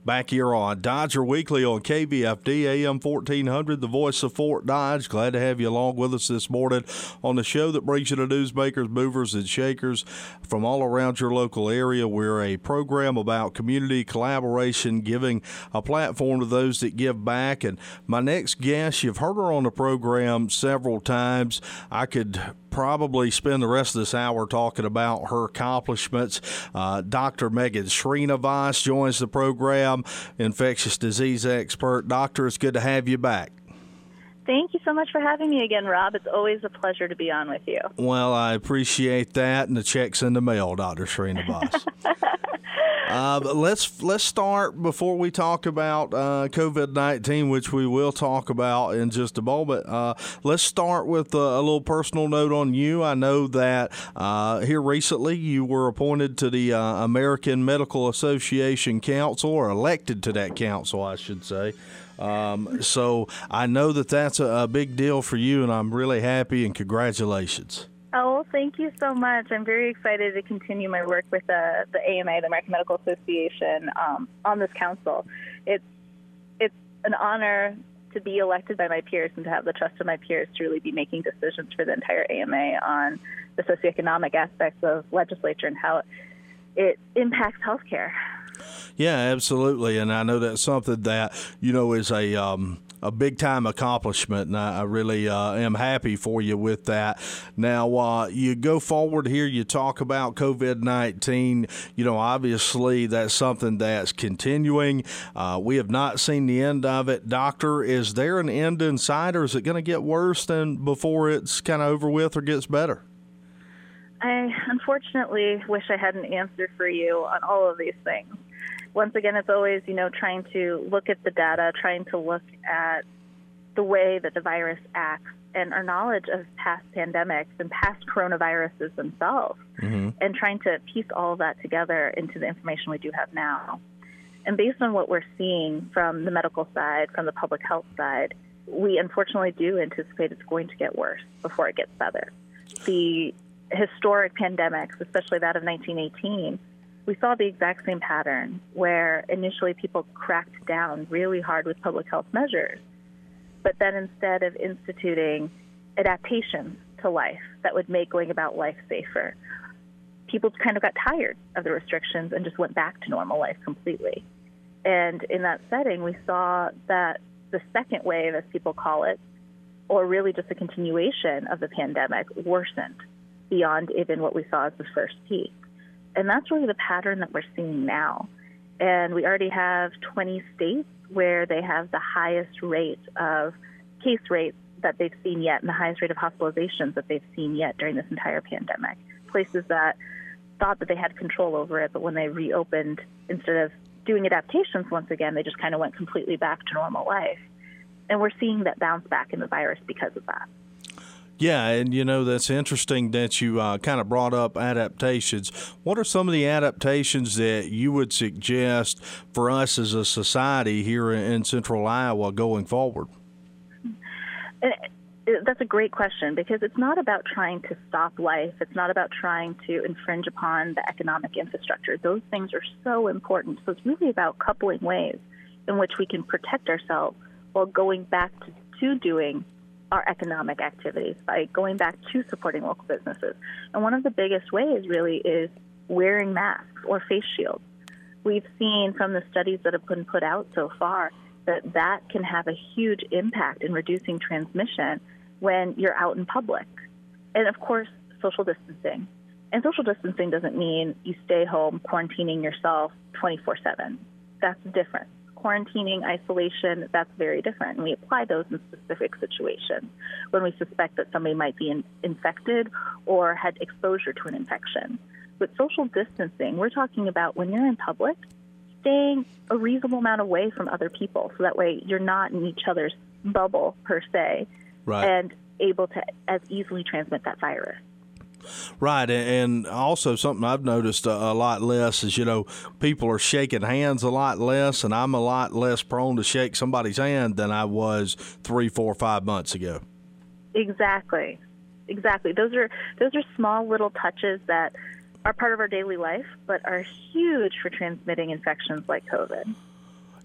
Back here on Dodger Weekly on KVFD AM 1400, the voice of Fort Dodge. Glad to have you along with us this morning on the show that brings you the newsmakers, movers, and shakers from all around your local area. We're a program about community collaboration, giving a platform to those that give back. And my next guest, you've heard her on the program several times. I could probably spend the rest of this hour talking about her accomplishments. Dr. Megan Sreenivas joins the program, infectious disease expert. Doctor, it's good to have you back. Thank you so much for having me again, Rob. It's always a pleasure to be on with you. Well, I appreciate that, and the check's in the mail, Dr. Sreenivas. Let's start before we talk about COVID-19, which we will talk about in just a moment. Let's start with a little personal note on you. I know that here recently you were appointed to the American Medical Association Council, or elected to that council, I should say. So I know that that's a big deal for you, and I'm really happy, and congratulations. Oh, thank you so much. I'm very excited to continue my work with the AMA, the American Medical Association, on this council. It's an honor to be elected by my peers and to have the trust of my peers to really be making decisions for the entire AMA on the socioeconomic aspects of legislature and how it impacts healthcare. Yeah, absolutely. And I know that's something that, is a big-time accomplishment, and I really am happy for you with that. Now, you go forward here, you talk about COVID-19. Obviously, that's something that's continuing. We have not seen the end of it. Doctor, is there an end in sight, or is it going to get worse than before it's kind of over with or gets better? I unfortunately wish I had an answer for you on all of these things. Once again, it's always, trying to look at the data, trying to look at the way that the virus acts and our knowledge of past pandemics and past coronaviruses themselves, and trying to piece all of that together into the information we do have now. And based on what we're seeing from the medical side, from the public health side, we unfortunately do anticipate it's going to get worse before it gets better. The historic pandemics, especially that of 1918, we saw the exact same pattern where initially people cracked down really hard with public health measures, but then instead of instituting adaptations to life that would make going about life safer, people kind of got tired of the restrictions and just went back to normal life completely. And in that setting, we saw that the second wave, as people call it, or really just a continuation of the pandemic, worsened beyond even what we saw as the first peak. And that's really the pattern that we're seeing now. And we already have 20 states where they have the highest rate of case rates that they've seen yet and the highest rate of hospitalizations that they've seen yet during this entire pandemic. Places that thought that they had control over it, but when they reopened, instead of doing adaptations once again, they just kind of went completely back to normal life. And we're seeing that bounce back in the virus because of that. Yeah, and that's interesting that you kind of brought up adaptations. What are some of the adaptations that you would suggest for us as a society here in Central Iowa going forward? That's a great question, because it's not about trying to stop life. It's not about trying to infringe upon the economic infrastructure. Those things are so important. So it's really about coupling ways in which we can protect ourselves while going back to doing our economic activities, by going back to supporting local businesses. And one of the biggest ways really is wearing masks or face shields. We've seen from the studies that have been put out so far that can have a huge impact in reducing transmission when you're out in public. And of course, social distancing. And social distancing doesn't mean you stay home quarantining yourself 24/7. That's different. Quarantining, isolation, that's very different. And we apply those in specific situations when we suspect that somebody might be infected or had exposure to an infection. With social distancing, we're talking about when you're in public, staying a reasonable amount away from other people. So that way you're not in each other's bubble, per se, right, and able to as easily transmit that virus. Right, and also something I've noticed a lot less is, people are shaking hands a lot less, and I'm a lot less prone to shake somebody's hand than I was 3, 4, 5 months ago. Exactly. Those are small little touches that are part of our daily life, but are huge for transmitting infections like COVID.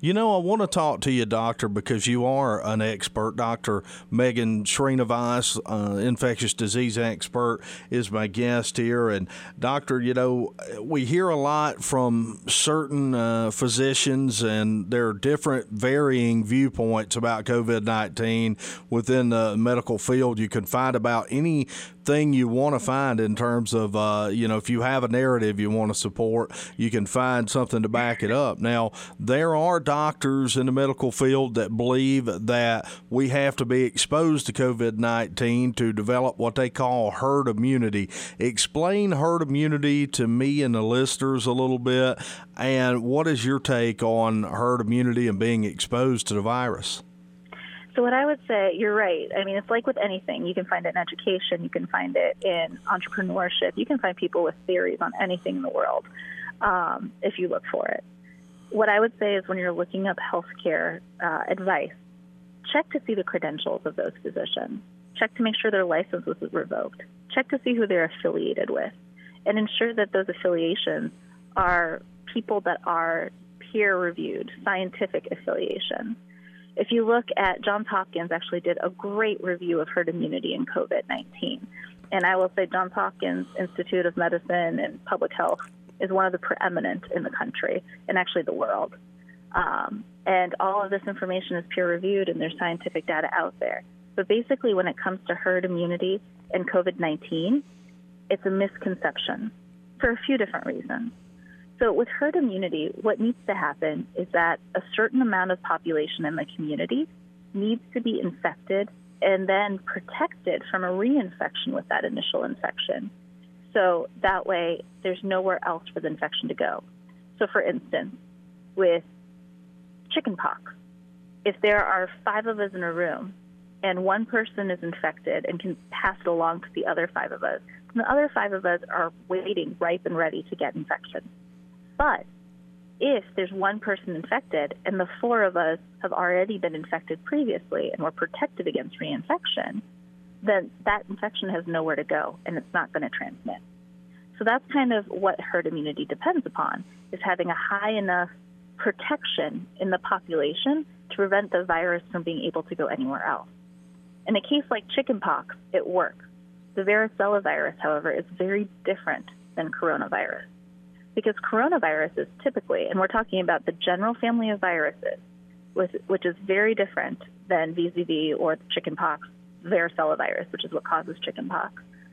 You know, I want to talk to you, Doctor, because you are an expert. Dr. Megan Srinivas, infectious disease expert, is my guest here. And, Doctor, you know, we hear a lot from certain physicians, and there are different varying viewpoints about COVID-19 within the medical field. You can find about anything you want to find in terms of, you know, if you have a narrative you want to support, you can find something to back it up. Now, there are doctors in the medical field that believe that we have to be exposed to COVID-19 to develop what they call herd immunity. Explain herd immunity to me and the listeners a little bit, and what is your take on herd immunity and being exposed to the virus? So what I would say, you're right. I mean, it's like with anything. You can find it in education. You can find it in entrepreneurship. You can find people with theories on anything in the world if you look for it. What I would say is when you're looking up healthcare advice, check to see the credentials of those physicians. Check to make sure their license was revoked. Check to see who they're affiliated with, and ensure that those affiliations are people that are peer-reviewed, scientific affiliations. If you look at Johns Hopkins actually did a great review of herd immunity in COVID-19. And I will say Johns Hopkins Institute of Medicine and Public Health is one of the preeminent in the country and actually the world. And all of this information is peer-reviewed and there's scientific data out there. But basically when it comes to herd immunity and COVID-19, it's a misconception for a few different reasons. So with herd immunity, what needs to happen is that a certain amount of population in the community needs to be infected and then protected from a reinfection with that initial infection. So that way, there's nowhere else for the infection to go. So for instance, with chickenpox, if there are 5 of us in a room and one person is infected and can pass it along to the other 5 of us, and the other 5 of us are waiting, ripe and ready to get infection. But if there's one person infected and the 4 of us have already been infected previously and we're protected against reinfection, then that infection has nowhere to go and it's not going to transmit. So that's kind of what herd immunity depends upon, is having a high enough protection in the population to prevent the virus from being able to go anywhere else. In a case like chickenpox, it works. The varicella virus, however, is very different than coronavirus. Because coronavirus is typically, and we're talking about the general family of viruses, which is very different than VZV or the chickenpox varicella virus, which is what causes chickenpox.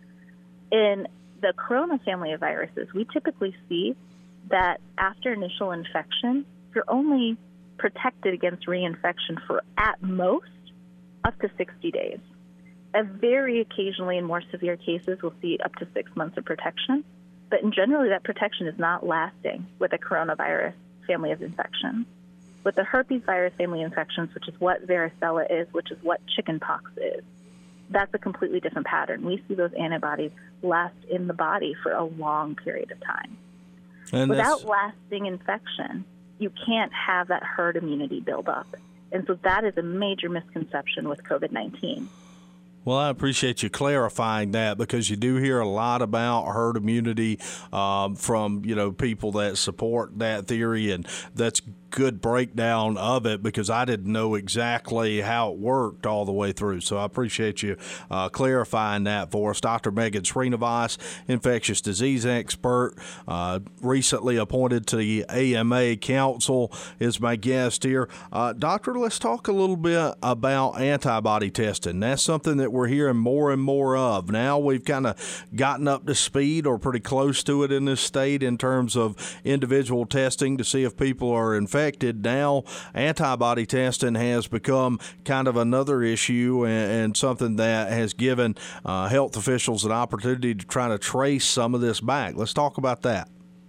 In the corona family of viruses, we typically see that after initial infection, you're only protected against reinfection for, at most, up to 60 days. Very occasionally, in more severe cases, we'll see up to 6 months of protection. But generally, that protection is not lasting with a coronavirus family of infections. With the herpes virus family of infections, which is what varicella is, which is what chickenpox is, that's a completely different pattern. We see those antibodies last in the body for a long period of time. And without lasting infection, you can't have that herd immunity build up. And so that is a major misconception with COVID-19. Well, I appreciate you clarifying that, because you do hear a lot about herd immunity from, you know, people that support that theory, and that's good breakdown of it, because I didn't know exactly how it worked all the way through. So I appreciate you clarifying that for us. Dr. Megan Srinivas, infectious disease expert, recently appointed to the AMA Council, is my guest here. Doctor, let's talk a little bit about antibody testing. That's something that we're hearing more and more of. Now we've kind of gotten up to speed, or pretty close to it in this state, in terms of individual testing to see if people are infected. Now antibody testing has become kind of another issue, and something that has given health officials an opportunity to try to trace some of this back. Let's talk about that.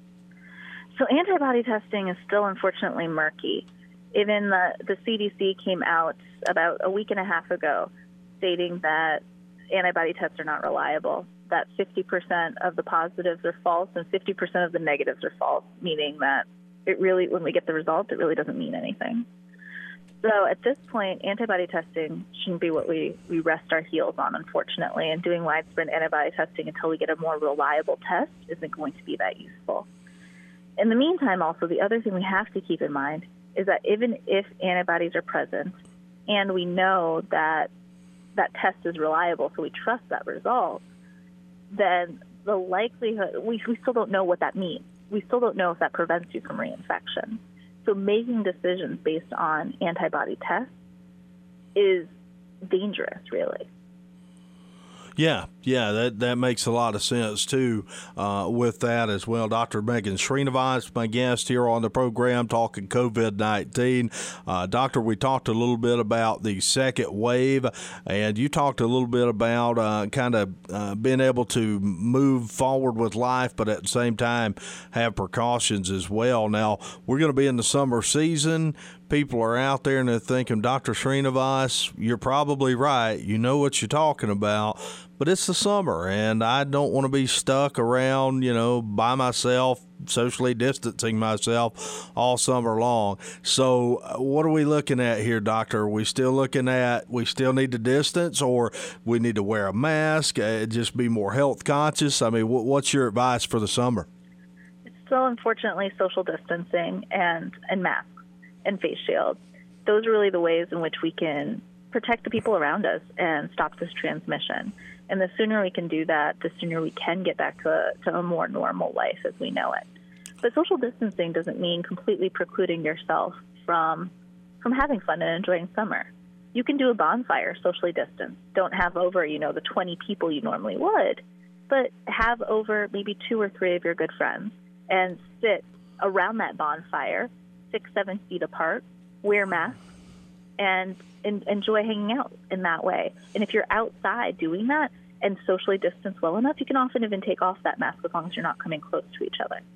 So antibody testing is still unfortunately murky. Even the CDC came out about a week and a half ago stating that antibody tests are not reliable, that 50% of the positives are false and 50% of the negatives are false, meaning that it really, when we get the result, it really doesn't mean anything. So at this point, antibody testing shouldn't be what we rest our heels on, unfortunately, and doing widespread antibody testing until we get a more reliable test isn't going to be that useful. In the meantime, also, the other thing we have to keep in mind is that even if antibodies are present and we know that that test is reliable, so we trust that result, then the likelihood, we still don't know what that means. We still don't know if that prevents you from reinfection. So making decisions based on antibody tests is dangerous, really. Yeah, that makes a lot of sense, too, with that as well. Dr. Megan Srinivas, my guest here on the program, talking COVID-19. Doctor, we talked a little bit about the second wave, and you talked a little bit about being able to move forward with life, but at the same time have precautions as well. Now, we're going to be in the summer season. People are out there and they're thinking, Dr. Srinivas, you're probably right. You know what you're talking about. But it's the summer, and I don't want to be stuck around, by myself, socially distancing myself all summer long. So what are we looking at here, Doctor? Are we still looking at we still need to distance, or we need to wear a mask, just be more health conscious? I mean, what's your advice for the summer? It's still, unfortunately, social distancing and masks and face shields. Those are really the ways in which we can protect the people around us and stop this transmission. And the sooner we can do that, the sooner we can get back to a more normal life as we know it. But social distancing doesn't mean completely precluding yourself from having fun and enjoying summer. You can do a bonfire socially distanced. Don't have over, the 20 people you normally would, but have over maybe 2 or 3 of your good friends and sit around that bonfire 6-7 feet apart, wear masks, and enjoy hanging out in that way. And if you're outside doing that and socially distance well enough, you can often even take off that mask as long as you're not coming close to each other.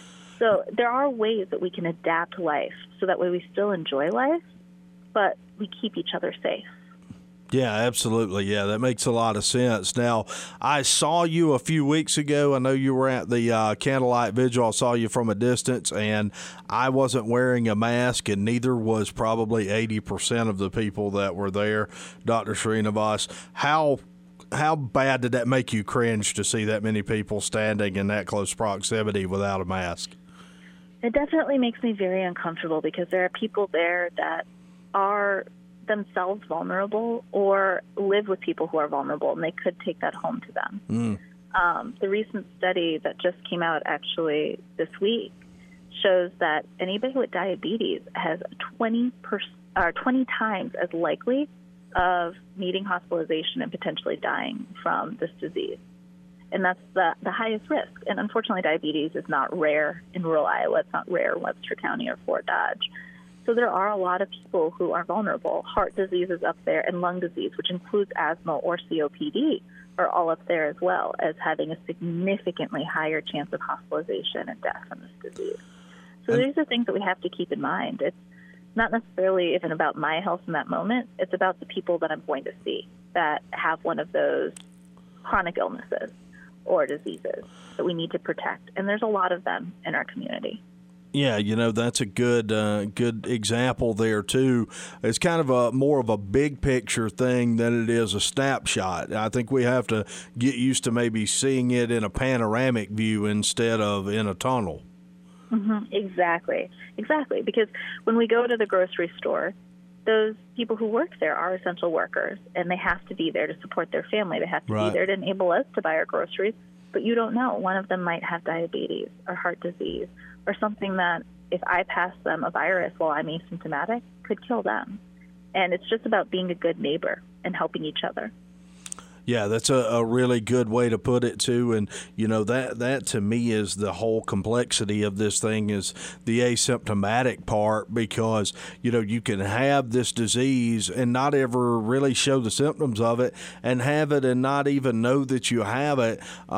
So there are ways that we can adapt life so that way we still enjoy life, but we keep each other safe. Yeah, absolutely. Yeah, that makes a lot of sense. Now, I saw you a few weeks ago. I know you were at the Candlelight Vigil. I saw you from a distance, and I wasn't wearing a mask, and neither was probably 80% of the people that were there, Dr. Srinivas. How bad did that make you cringe to see that many people standing in that close proximity without a mask? It definitely makes me very uncomfortable because there are people there that are themselves vulnerable or live with people who are vulnerable, and they could take that home to them. The recent study that just came out actually this week shows that anybody with diabetes has 20 times as likely of needing hospitalization and potentially dying from this disease. And that's the highest risk. And unfortunately, diabetes is not rare in rural Iowa. It's not rare in Webster County or Fort Dodge. So there are a lot of people who are vulnerable. Heart disease is up there, and lung disease, which includes asthma or COPD, are all up there as well as having a significantly higher chance of hospitalization and death from this disease. So these are things that we have to keep in mind. It's not necessarily even about my health in that moment. It's about the people that I'm going to see that have one of those chronic illnesses or diseases that we need to protect. And there's a lot of them in our community. Yeah, that's a good example there too. It's kind of more of a big picture thing than it is a snapshot. I think we have to get used to maybe seeing it in a panoramic view instead of in a tunnel. Mm-hmm. Exactly. Because when we go to the grocery store, those people who work there are essential workers, and they have to be there to support their family. They have to be there to enable us to buy our groceries. But you don't know. One of them might have diabetes or heart disease or something that, if I pass them a virus while I'm asymptomatic, could kill them. And it's just about being a good neighbor and helping each other. Yeah, that's a really good way to put it, too. And, that to me is the whole complexity of this thing is the asymptomatic part because, you can have this disease and not ever really show the symptoms of it and have it and not even know that you have it.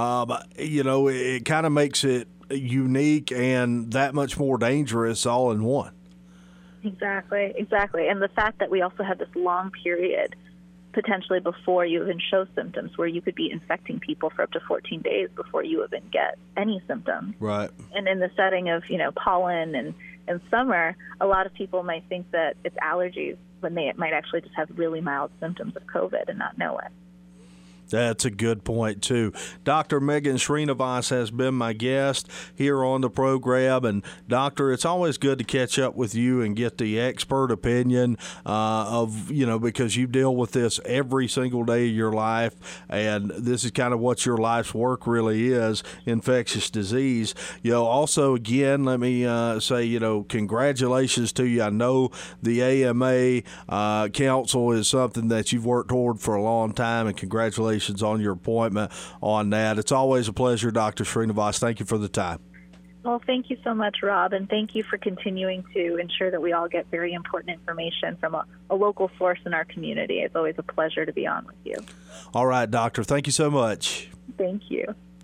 It kind of makes it unique and that much more dangerous all in one. Exactly. And the fact that we also have this long period potentially before you even show symptoms where you could be infecting people for up to 14 days before you even get any symptoms. Right. And in the setting of, pollen and summer, a lot of people might think that it's allergies when they might actually just have really mild symptoms of COVID and not know it. That's a good point, too. Dr. Megan Srinivas has been my guest here on the program. And, Doctor, it's always good to catch up with you and get the expert opinion because you deal with this every single day of your life. And this is kind of what your life's work really is, infectious disease. Also, again, let me say, congratulations to you. I know the AMA Council is something that you've worked toward for a long time, and congratulations on your appointment on that. It's always a pleasure, Dr. Srinivas. Thank you for the time. Well, thank you so much, Rob, and thank you for continuing to ensure that we all get very important information from a local source in our community. It's always a pleasure to be on with you. All right, Doctor. Thank you so much. Thank you.